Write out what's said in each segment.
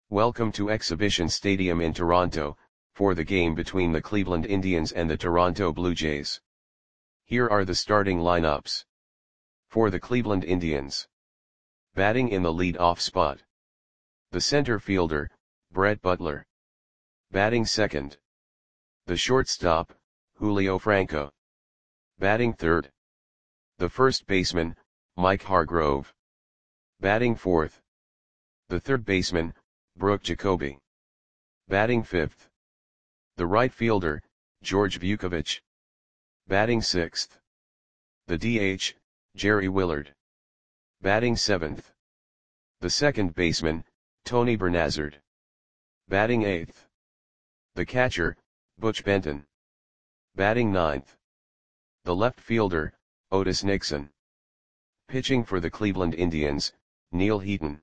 Welcome to Exhibition Stadium in Toronto, for the game between the Cleveland Indians and the Toronto Blue Jays. Here are the starting lineups. For the Cleveland Indians. Batting in the lead-off spot. The center fielder, Brett Butler. Batting second. The shortstop, Julio Franco. Batting third. The first baseman, Mike Hargrove. Batting fourth. The third baseman, Brooke Jacoby. Batting fifth. The right fielder, George Vukovich. Batting sixth. The DH, Jerry Willard. Batting seventh. The second baseman, Tony Bernazard. Batting eighth. The catcher, Butch Benton. Batting ninth. The left fielder, Otis Nixon. Pitching for the Cleveland Indians, Neil Heaton.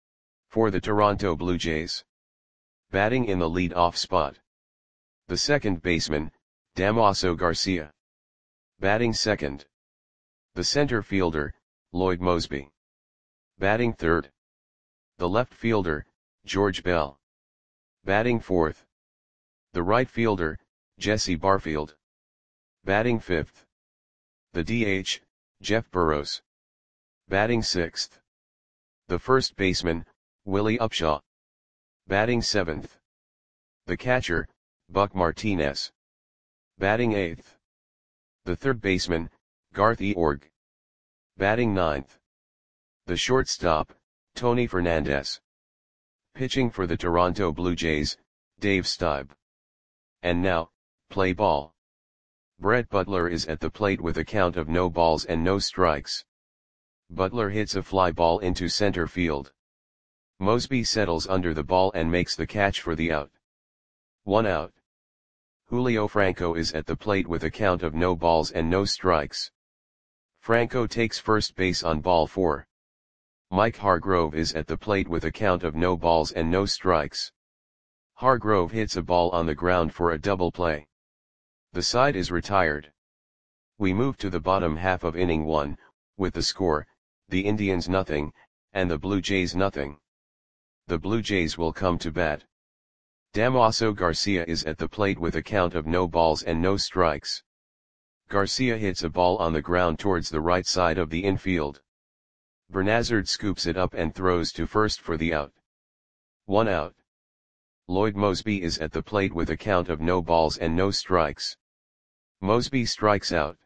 For the Toronto Blue Jays. Batting in the lead-off spot. The second baseman, Damaso Garcia. Batting second. The center fielder, Lloyd Moseby. Batting third. The left fielder, George Bell. Batting fourth. The right fielder, Jesse Barfield. Batting fifth. The DH, Jeff Burrows. Batting sixth. The first baseman, Willie Upshaw. Batting seventh. The catcher, Buck Martinez. Batting eighth. The third baseman, Garth Eorg. Batting ninth. The shortstop, Tony Fernandez. Pitching for the Toronto Blue Jays, Dave Stieb. And now, play ball. Brett Butler is at the plate with a count of no balls and no strikes. Butler hits a fly ball into center field. Moseby settles under the ball and makes the catch for the out. 1 out. Julio Franco is at the plate with a count of no balls and no strikes. Franco takes first base on ball 4. Mike Hargrove is at the plate with a count of no balls and no strikes. Hargrove hits a ball on the ground for a double play. The side is retired. We move to the bottom half of inning 1, with the score, the Indians nothing, and the Blue Jays nothing. The Blue Jays will come to bat. Damaso Garcia is at the plate with a count of no balls and no strikes. Garcia hits a ball on the ground towards the right side of the infield. Bernazard scoops it up and throws to first for the out. 1 out. Lloyd Moseby is at the plate with a count of no balls and no strikes. Moseby strikes out.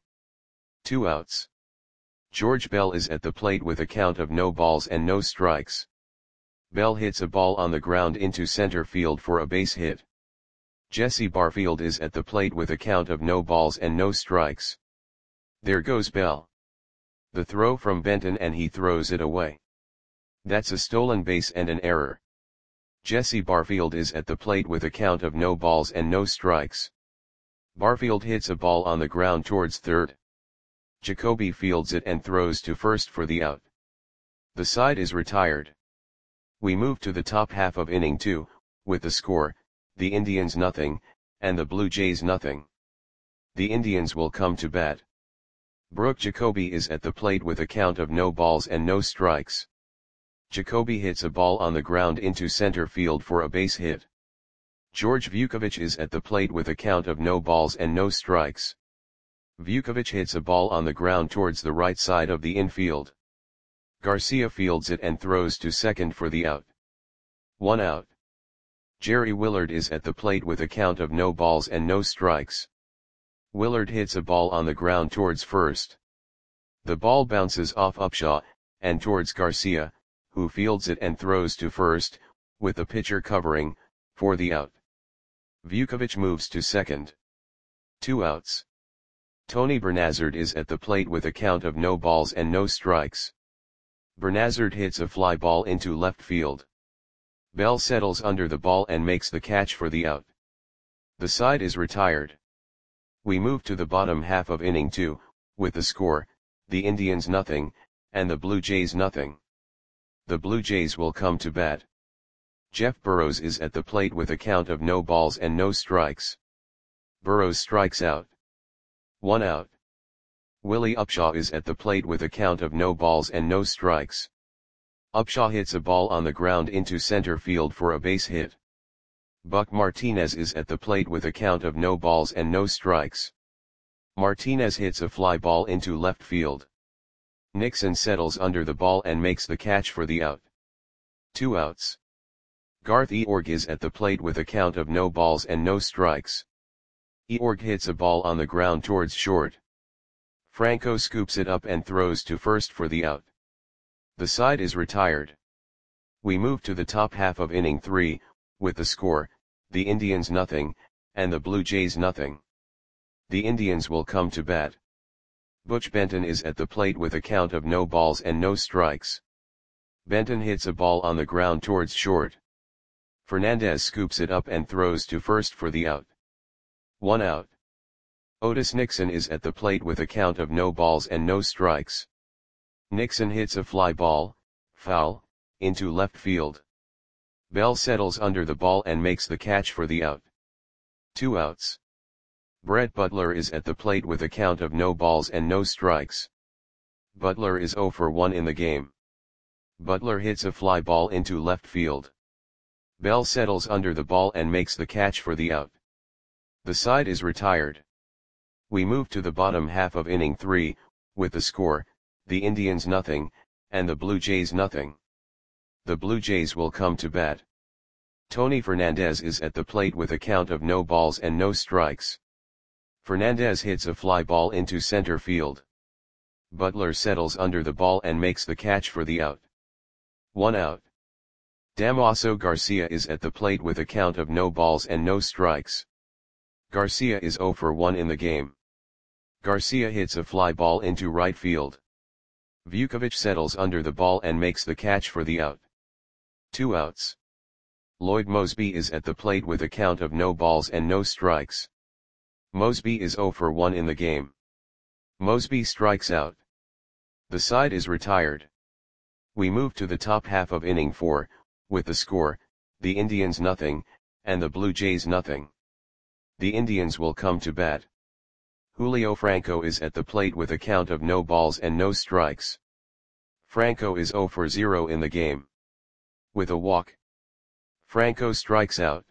2 outs. George Bell is at the plate with a count of no balls and no strikes. Bell hits a ball on the ground into center field for a base hit. Jesse Barfield is at the plate with a count of no balls and no strikes. There goes Bell. The throw from Benton and he throws it away. That's a stolen base and an error. Jesse Barfield is at the plate with a count of no balls and no strikes. Barfield hits a ball on the ground towards third. Jacoby fields it and throws to first for the out. The side is retired. We move to the top half of inning 2, with the score, the Indians nothing, and the Blue Jays nothing. The Indians will come to bat. Brooke Jacoby is at the plate with a count of no balls and no strikes. Jacoby hits a ball on the ground into center field for a base hit. George Vukovich is at the plate with a count of no balls and no strikes. Vukovich hits a ball on the ground towards the right side of the infield. Garcia fields it and throws to second for the out. 1 out. Jerry Willard is at the plate with a count of no balls and no strikes. Willard hits a ball on the ground towards first. The ball bounces off Upshaw, and towards Garcia, who fields it and throws to first, with the pitcher covering, for the out. Vukovich moves to second. 2 outs. Tony Bernazard is at the plate with a count of no balls and no strikes. Bernazard hits a fly ball into left field. Bell settles under the ball and makes the catch for the out. The side is retired. We move to the bottom half of inning 2, with the score, the Indians nothing, and the Blue Jays nothing. The Blue Jays will come to bat. Jeff Burrows is at the plate with a count of no balls and no strikes. Burrows strikes out. 1 out. Willie Upshaw is at the plate with a count of no balls and no strikes. Upshaw hits a ball on the ground into center field for a base hit. Buck Martinez is at the plate with a count of no balls and no strikes. Martinez hits a fly ball into left field. Nixon settles under the ball and makes the catch for the out. 2 outs. Garth Eorg is at the plate with a count of no balls and no strikes. Eorg hits a ball on the ground towards short. Franco scoops it up and throws to first for the out. The side is retired. We move to the top half of inning 3, with the score, the Indians nothing, and the Blue Jays nothing. The Indians will come to bat. Butch Benton is at the plate with a count of no balls and no strikes. Benton hits a ball on the ground towards short. Fernandez scoops it up and throws to first for the out. 1 out. Otis Nixon is at the plate with a count of no balls and no strikes. Nixon hits a fly ball, foul, into left field. Bell settles under the ball and makes the catch for the out. 2 outs. Brett Butler is at the plate with a count of no balls and no strikes. Butler is 0 for 1 in the game. Butler hits a fly ball into left field. Bell settles under the ball and makes the catch for the out. The side is retired. We move to the bottom half of inning 3, with the score, the Indians nothing, and the Blue Jays nothing. The Blue Jays will come to bat. Tony Fernandez is at the plate with a count of no balls and no strikes. Fernandez hits a fly ball into center field. Butler settles under the ball and makes the catch for the out. 1 out. Damaso Garcia is at the plate with a count of no balls and no strikes. Garcia is 0 for 1 in the game. Garcia hits a fly ball into right field. Vukovic settles under the ball and makes the catch for the out. 2 outs. Lloyd Moseby is at the plate with a count of no balls and no strikes. Moseby is 0 for 1 in the game. Moseby strikes out. The side is retired. We move to the top half of inning 4, with the score, the Indians nothing, and the Blue Jays nothing. The Indians will come to bat. Julio Franco is at the plate with a count of no balls and no strikes. Franco is 0 for 0 in the game. With a walk, Franco strikes out.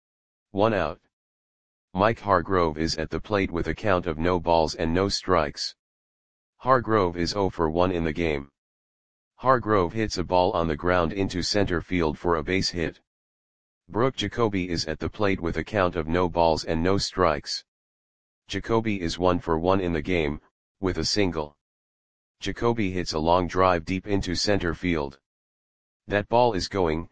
1 out. Mike Hargrove is at the plate with a count of no balls and no strikes. Hargrove is 0 for 1 in the game. Hargrove hits a ball on the ground into center field for a base hit. Brooke Jacoby is at the plate with a count of no balls and no strikes. Jacoby is 1 for 1 in the game, with a single. Jacoby hits a long drive deep into center field. That ball is gone.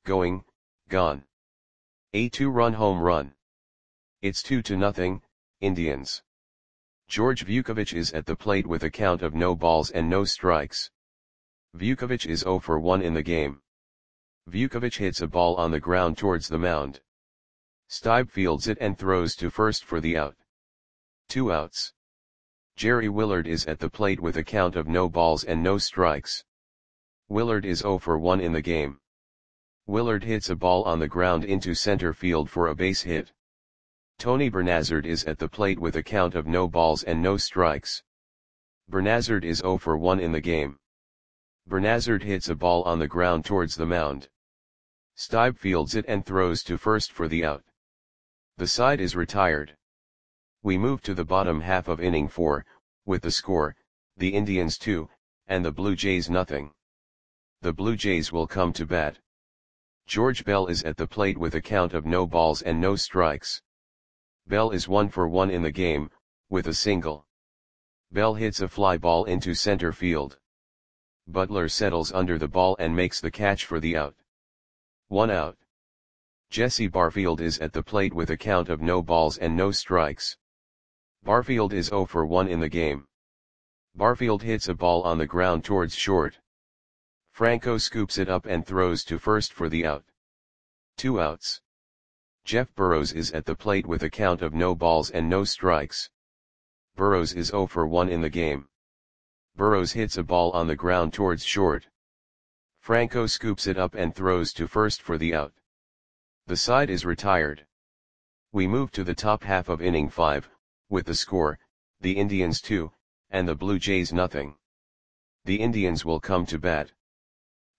A 2-run home run. It's 2-0, Indians. George Vukovic is at the plate with a count of no balls and no strikes. Vukovic is 0 for 1 in the game. Vukovic hits a ball on the ground towards the mound. Stibe fields it and throws to first for the out. 2 outs. Jerry Willard is at the plate with a count of no balls and no strikes. Willard is 0 for 1 in the game. Willard hits a ball on the ground into center field for a base hit. Tony Bernazard is at the plate with a count of no balls and no strikes. Bernazard is 0 for 1 in the game. Bernazard hits a ball on the ground towards the mound. Stibe fields it and throws to first for the out. The side is retired. We move to the bottom half of inning 4, with the score, the Indians 2, and the Blue Jays nothing. The Blue Jays will come to bat. George Bell is at the plate with a count of no balls and no strikes. Bell is 1 for 1 in the game, with a single. Bell hits a fly ball into center field. Butler settles under the ball and makes the catch for the out. 1 out. Jesse Barfield is at the plate with a count of no balls and no strikes. Barfield is 0 for 1 in the game. Barfield hits a ball on the ground towards short. Franco scoops it up and throws to first for the out. 2 outs. Jeff Burrows is at the plate with a count of no balls and no strikes. Burrows is 0 for 1 in the game. Burrows hits a ball on the ground towards short. Franco scoops it up and throws to first for the out. The side is retired. We move to the top half of inning 5, with the score, the Indians 2, and the Blue Jays nothing. The Indians will come to bat.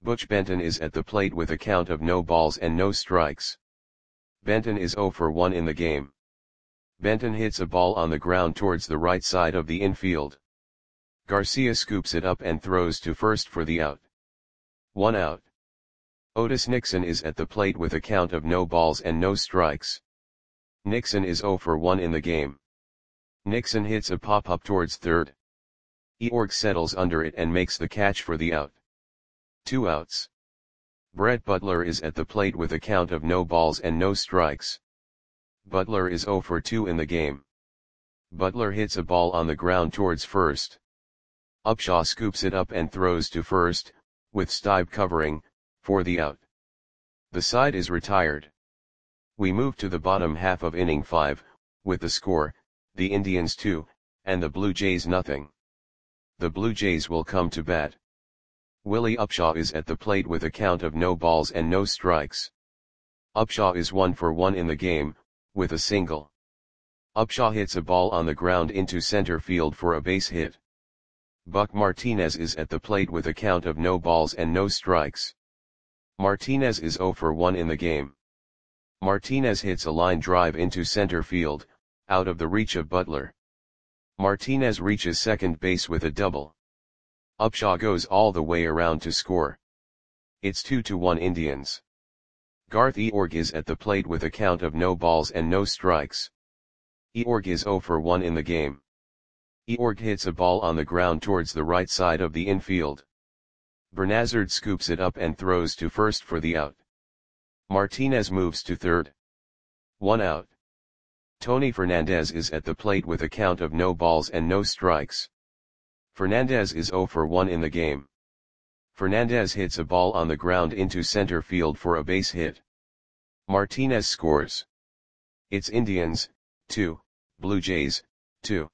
Butch Benton is at the plate with a count of no balls and no strikes. Benton is 0 for 1 in the game. Benton hits a ball on the ground towards the right side of the infield. Garcia scoops it up and throws to first for the out. 1 out. Otis Nixon is at the plate with a count of no balls and no strikes. Nixon is 0 for 1 in the game. Nixon hits a pop-up towards third. Eorg settles under it and makes the catch for the out. 2 outs. Brett Butler is at the plate with a count of no balls and no strikes. Butler is 0 for 2 in the game. Butler hits a ball on the ground towards first. Upshaw scoops it up and throws to first, with Stibe covering, for the out. The side is retired. We move to the bottom half of inning 5, with the score, the Indians 2, and the Blue Jays nothing. The Blue Jays will come to bat. Willie Upshaw is at the plate with a count of no balls and no strikes. Upshaw is 1 for 1 in the game, with a single. Upshaw hits a ball on the ground into center field for a base hit. Buck Martinez is at the plate with a count of no balls and no strikes. Martinez is 0 for 1 in the game. Martinez hits a line drive into center field, out of the reach of Butler. Martinez reaches second base with a double. Upshaw goes all the way around to score. It's 2-1 Indians. Garth Eorg is at the plate with a count of no balls and no strikes. Eorg is 0 for 1 in the game. Eorg hits a ball on the ground towards the right side of the infield. Bernazard scoops it up and throws to first for the out. Martinez moves to third. 1 out. Tony Fernandez is at the plate with a count of no balls and no strikes. Fernandez is 0 for 1 in the game. Fernandez hits a ball on the ground into center field for a base hit. Martinez scores. It's Indians, 2, Blue Jays, 2.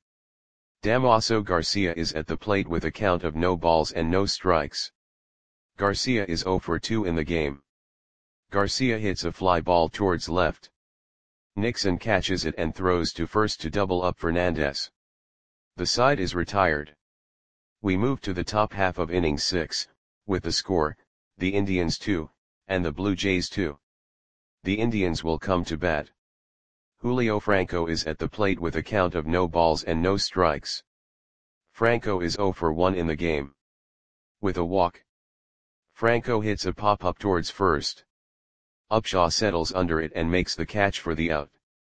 Damaso Garcia is at the plate with a count of no balls and no strikes. Garcia is 0 for 2 in the game. Garcia hits a fly ball towards left. Nixon catches it and throws to first to double up Fernandez. The side is retired. We move to the top half of inning 6, with the score, the Indians 2, and the Blue Jays 2. The Indians will come to bat. Julio Franco is at the plate with a count of no balls and no strikes. Franco is 0 for 1 in the game. With a walk. Franco hits a pop-up towards first. Upshaw settles under it and makes the catch for the out.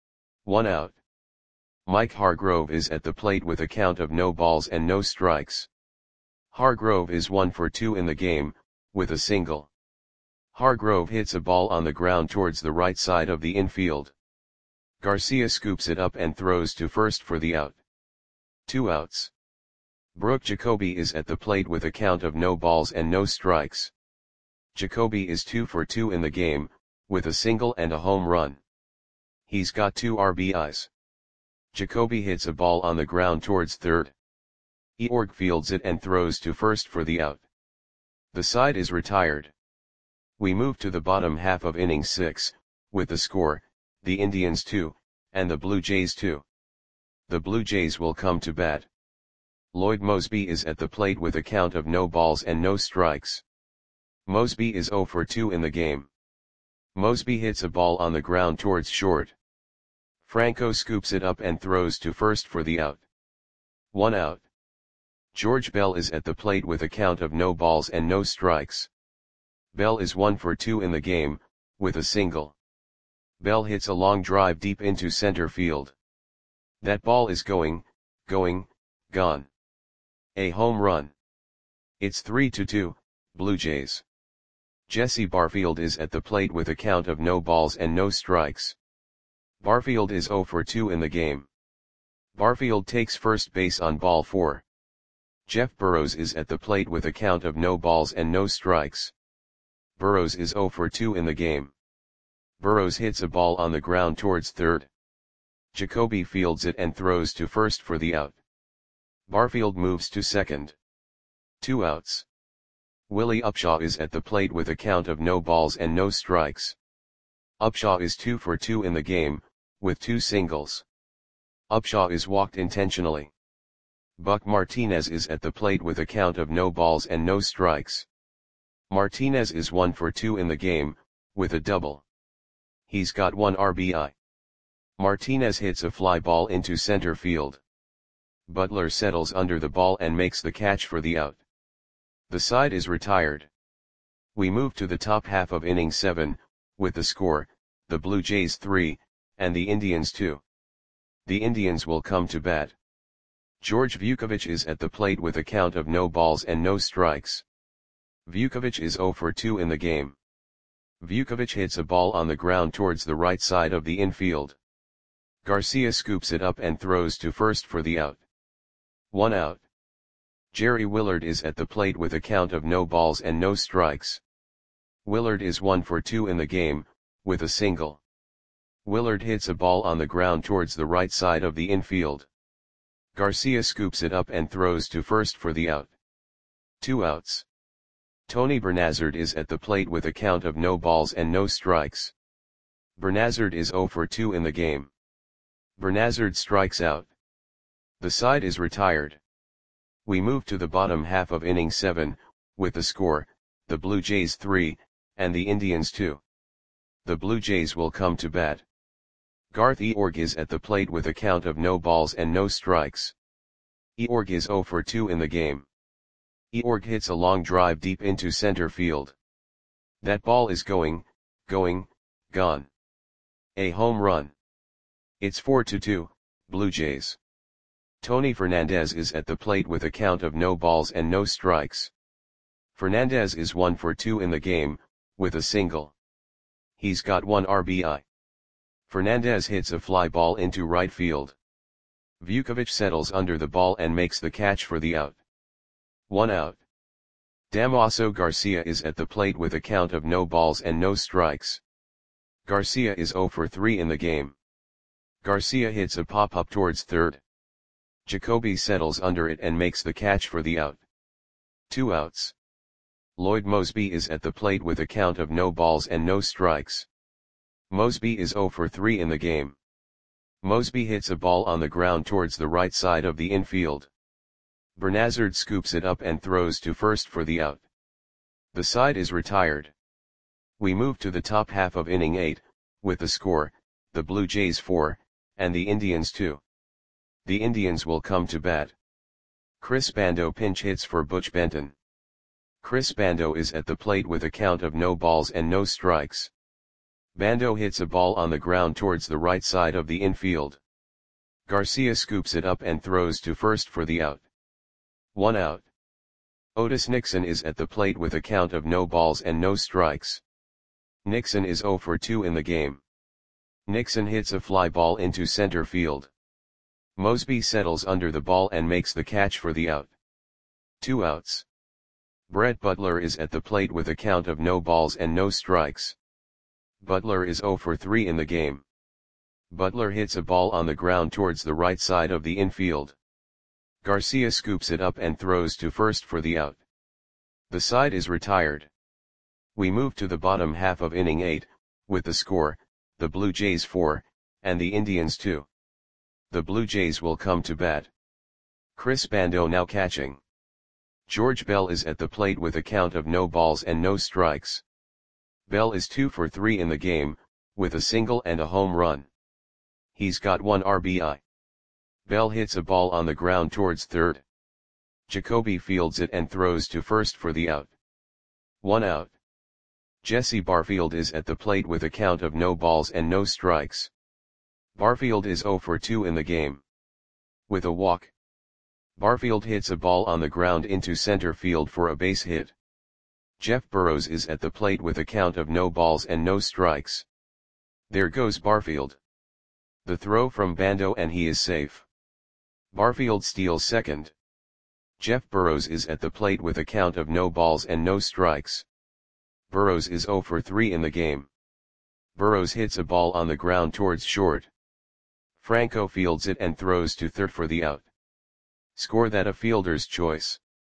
1 out. Mike Hargrove is at the plate with a count of no balls and no strikes. Hargrove is 1 for 2 in the game, with a single. Hargrove hits a ball on the ground towards the right side of the infield. Garcia scoops it up and throws to first for the out. 2 outs. Brooke Jacoby is at the plate with a count of no balls and no strikes. Jacoby is 2 for 2 in the game, with a single and a home run. He's got 2 RBIs. Jacoby hits a ball on the ground towards third. Eorg fields it and throws to first for the out. The side is retired. We move to the bottom half of inning 6, with the score, the Indians 2, and the Blue Jays 2. The Blue Jays will come to bat. Lloyd Mosby is at the plate with a count of no balls and no strikes. Mosby is 0 for 2 in the game. Mosby hits a ball on the ground towards short. Franco scoops it up and throws to first for the out. 1 out. George Bell is at the plate with a count of no balls and no strikes. Bell is 1 for 2 in the game, with a single. Bell hits a long drive deep into center field. That ball is going, gone. A home run. It's 3-2, Blue Jays. Jesse Barfield is at the plate with a count of no balls and no strikes. Barfield is 0 for 2 in the game. Barfield takes first base on ball 4. Jeff Burrows is at the plate with a count of no balls and no strikes. Burrows is 0 for 2 in the game. Burrows hits a ball on the ground towards third. Jacoby fields it and throws to first for the out. Barfield moves to second. 2 outs. Willie Upshaw is at the plate with a count of no balls and no strikes. Upshaw is 2 for 2 in the game, with 2 singles. Upshaw is walked intentionally. Buck Martinez is at the plate with a count of no balls and no strikes. Martinez is 1 for 2 in the game, with a double. He's got 1 RBI. Martinez hits a fly ball into center field. Butler settles under the ball and makes the catch for the out. The side is retired. We move to the top half of inning 7, with the score, the Blue Jays 3, and the Indians 2. The Indians will come to bat. George Vukovich is at the plate with a count of no balls and no strikes. Vukovich is 0 for 2 in the game. Vukovich hits a ball on the ground towards the right side of the infield. Garcia scoops it up and throws to first for the out. 1 out. Jerry Willard is at the plate with a count of no balls and no strikes. Willard is 1 for 2 in the game, with a single. Willard hits a ball on the ground towards the right side of the infield. Garcia scoops it up and throws to first for the out. 2 outs. Tony Bernazard is at the plate with a count of no balls and no strikes. Bernazard is 0 for 2 in the game. Bernazard strikes out. The side is retired. We move to the bottom half of inning 7, with the score, the Blue Jays 3, and the Indians 2. The Blue Jays will come to bat. Garth Eorg is at the plate with a count of no balls and no strikes. Eorg is 0 for 2 in the game. Eorg hits a long drive deep into center field. That ball is gone. A home run. It's 4-2, Blue Jays. Tony Fernandez is at the plate with a count of no balls and no strikes. Fernandez is 1 for 2 in the game, with a single. He's got 1 RBI. Fernandez hits a fly ball into right field. Vukovich settles under the ball and makes the catch for the out. 1 out. Damaso Garcia is at the plate with a count of no balls and no strikes. Garcia is 0 for 3 in the game. Garcia hits a pop-up towards third. Jacoby settles under it and makes the catch for the out. 2 outs. Lloyd Mosby is at the plate with a count of no balls and no strikes. Mosby is 0 for 3 in the game. Mosby hits a ball on the ground towards the right side of the infield. Bernazard scoops it up and throws to first for the out. The side is retired. We move to the top half of inning 8, with the score, the Blue Jays 4, and the Indians 2. The Indians will come to bat. Chris Bando pinch hits for Butch Benton. Chris Bando is at the plate with a count of no balls and no strikes. Bando hits a ball on the ground towards the right side of the infield. Garcia scoops it up and throws to first for the out. 1 out. Otis Nixon is at the plate with a count of no balls and no strikes. Nixon is 0 for 2 in the game. Nixon hits a fly ball into center field. Mosby settles under the ball and makes the catch for the out. 2 outs. Brett Butler is at the plate with a count of no balls and no strikes. Butler is 0 for 3 in the game. Butler hits a ball on the ground towards the right side of the infield. Garcia scoops it up and throws to first for the out. The side is retired. We move to the bottom half of inning 8, with the score, the Blue Jays 4, and the Indians 2. The Blue Jays will come to bat. Chris Bando now catching. George Bell is at the plate with a count of no balls and no strikes. Bell is 2 for 3 in the game, with a single and a home run. He's got 1 RBI. Bell hits a ball on the ground towards third. Jacoby fields it and throws to first for the out. 1 out. Jesse Barfield is at the plate with a count of no balls and no strikes. Barfield is 0 for 2 in the game. With a walk. Barfield hits a ball on the ground into center field for a base hit. Jeff Burrows is at the plate with a count of no balls and no strikes. There goes Barfield. The throw from Bando and he is safe. Barfield steals second. Jeff Burrows is at the plate with a count of no balls and no strikes. Burrows is 0 for 3 in the game. Burrows hits a ball on the ground towards short. Franco fields it and throws to third for the out. Score that a fielder's choice.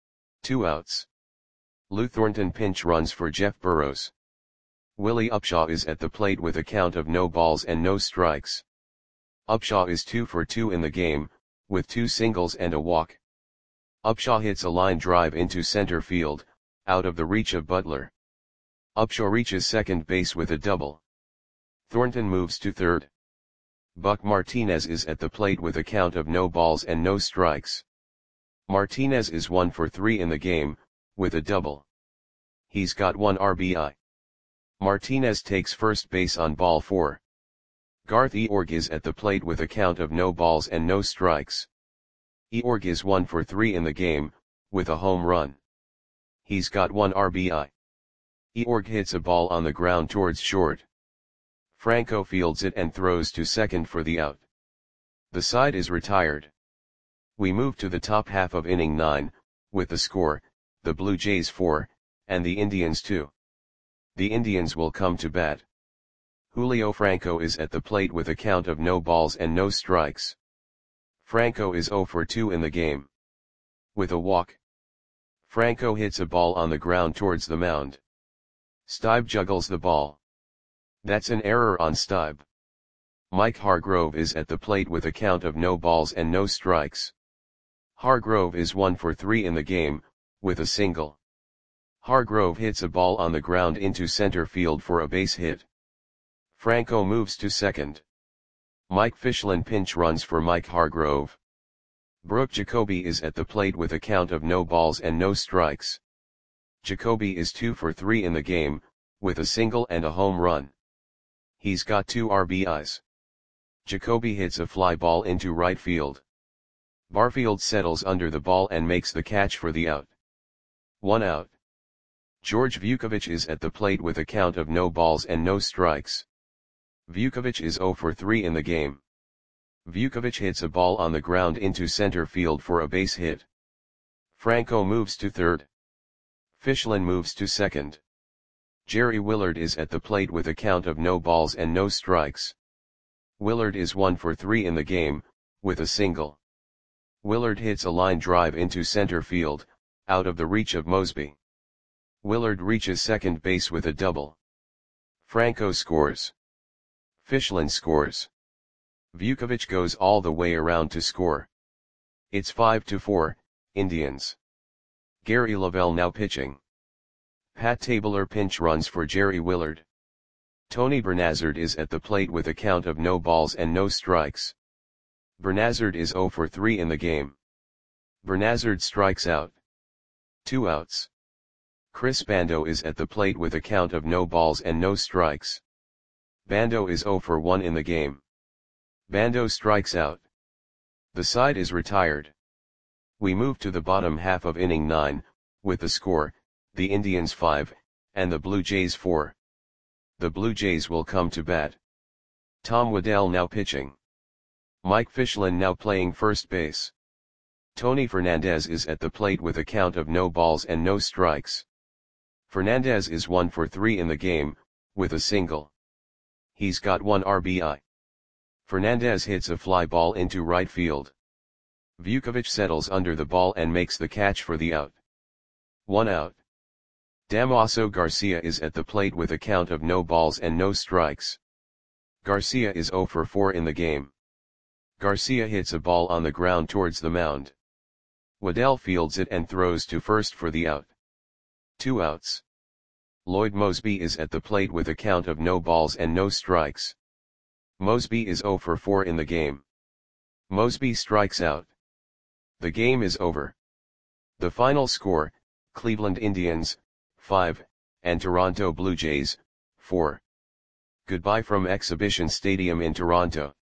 2 outs. Lou Thornton pinch runs for Jeff Burrows. Willie Upshaw is at the plate with a count of no balls and no strikes. Upshaw is 2 for 2 in the game, with 2 singles and a walk. Upshaw hits a line drive into center field, out of the reach of Butler. Upshaw reaches second base with a double. Thornton moves to third. Buck Martinez is at the plate with a count of no balls and no strikes. Martinez is 1 for 3 in the game, with a double. He's got 1 RBI. Martinez takes first base on ball 4. Garth Eorg is at the plate with a count of no balls and no strikes. Eorg is 1 for 3 in the game, with a home run. He's got 1 RBI. Eorg hits a ball on the ground towards short. Franco fields it and throws to second for the out. The side is retired. We move to the top half of inning 9, with the score, the Blue Jays 4, and the Indians 2. The Indians will come to bat. Julio Franco is at the plate with a count of no balls and no strikes. Franco is 0 for 2 in the game. With a walk. Franco hits a ball on the ground towards the mound. Stibe juggles the ball. That's an error on Stibe. Mike Hargrove is at the plate with a count of no balls and no strikes. Hargrove is 1 for 3 in the game, with a single. Hargrove hits a ball on the ground into center field for a base hit. Franco moves to second. Mike Fischlin pinch runs for Mike Hargrove. Brooke Jacoby is at the plate with a count of no balls and no strikes. Jacoby is 2 for 3 in the game, with a single and a home run. He's got 2 RBIs. Jacoby hits a fly ball into right field. Barfield settles under the ball and makes the catch for the out. 1 out. George Vukovic is at the plate with a count of no balls and no strikes. Vukovic is 0 for 3 in the game. Vukovic hits a ball on the ground into center field for a base hit. Franco moves to third. Fischlin moves to second. Jerry Willard is at the plate with a count of no balls and no strikes. Willard is 1 for 3 in the game, with a single. Willard hits a line drive into center field, out of the reach of Mosby. Willard reaches second base with a double. Franco scores. Fischlin scores. Vukovic goes all the way around to score. It's 5-4, Indians. Gary Lavelle now pitching. Pat Tabler pinch runs for Jerry Willard. Tony Bernazard is at the plate with a count of no balls and no strikes. Bernazard is 0 for 3 in the game. Bernazard strikes out. 2 outs. Chris Bando is at the plate with a count of no balls and no strikes. Bando is 0 for 1 in the game. Bando strikes out. The side is retired. We move to the bottom half of inning 9, with the score, the Indians 5, and the Blue Jays 4. The Blue Jays will come to bat. Tom Waddell now pitching. Mike Fischlin now playing first base. Tony Fernandez is at the plate with a count of no balls and no strikes. Fernandez is 1 for 3 in the game, with a single. He's got 1 RBI. Fernandez hits a fly ball into right field. Vukovic settles under the ball and makes the catch for the out. 1 out. Damaso Garcia is at the plate with a count of no balls and no strikes. Garcia is 0 for 4 in the game. Garcia hits a ball on the ground towards the mound. Waddell fields it and throws to first for the out. 2 outs. Lloyd Mosby is at the plate with a count of no balls and no strikes. Mosby is 0 for 4 in the game. Mosby strikes out. The game is over. The final score, Cleveland Indians, 5, and Toronto Blue Jays, 4. Goodbye from Exhibition Stadium in Toronto.